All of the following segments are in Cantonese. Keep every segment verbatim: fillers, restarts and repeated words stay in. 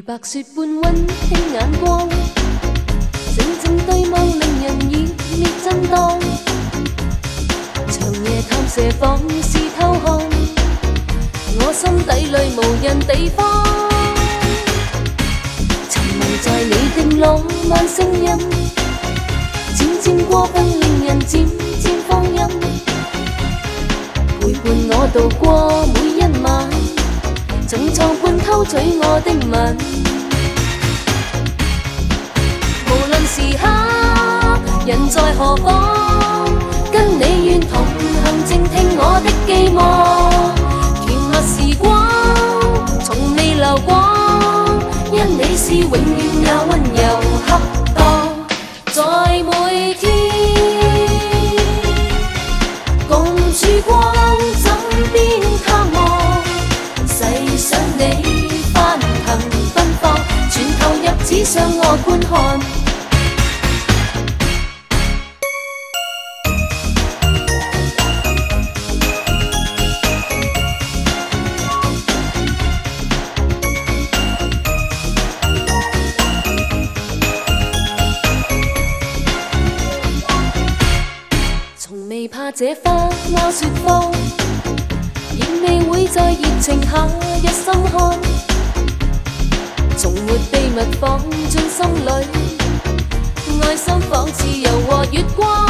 白雪般温馨眼光，靜靜對望令人熱烈震盪。長夜探射放肆偷看，我心底裏無人地方。沉迷在你的浪漫聲音，漸漸過分令人漸漸放任，陪伴我度過每一晚。從床畔偷取我的吻，無論時刻人在何方，跟你願同行靜聽我的寄望。甜蜜時光從未流過，因你是永遠也溫柔恰當。在每天共曙光枕邊探望，細想你翻騰奔放，全投入只想我觀看。從未怕這花貓雪荒，亦未會在熱情下入心看，從沒秘密放進心裏，愛心仿似柔和月光。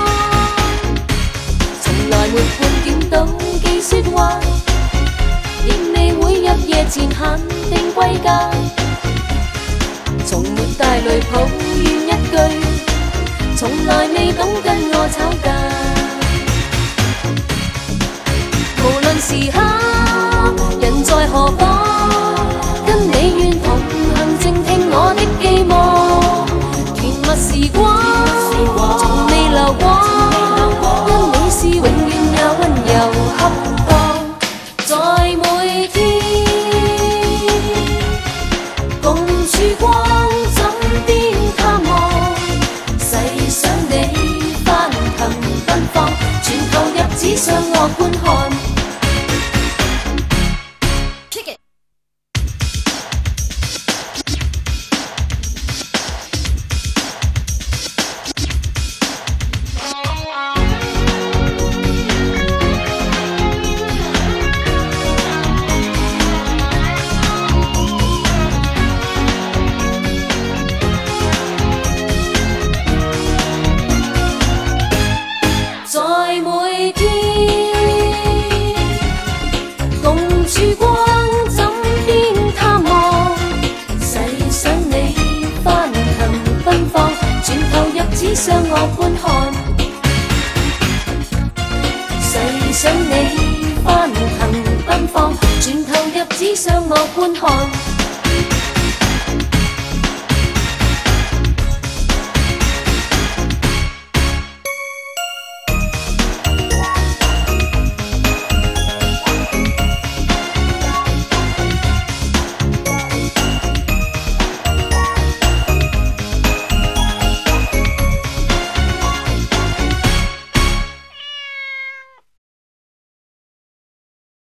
從來沒半點妒忌説話，亦未會入夜前限定歸家，從沒帶淚抱怨一句，從來未敢跟我吵架。無論時刻人在何方，跟你願同行靜聽我的寄望。甜蜜時光從未流過，因你是永遠也溫柔恰當。在每天共曙光枕邊探望，細想你翻騰奔放，全投入只想我觀看。曙光枕邊探望，細想你翻騰奔放，全投入只想我觀看。細想你翻騰奔放，全投入只想我觀看。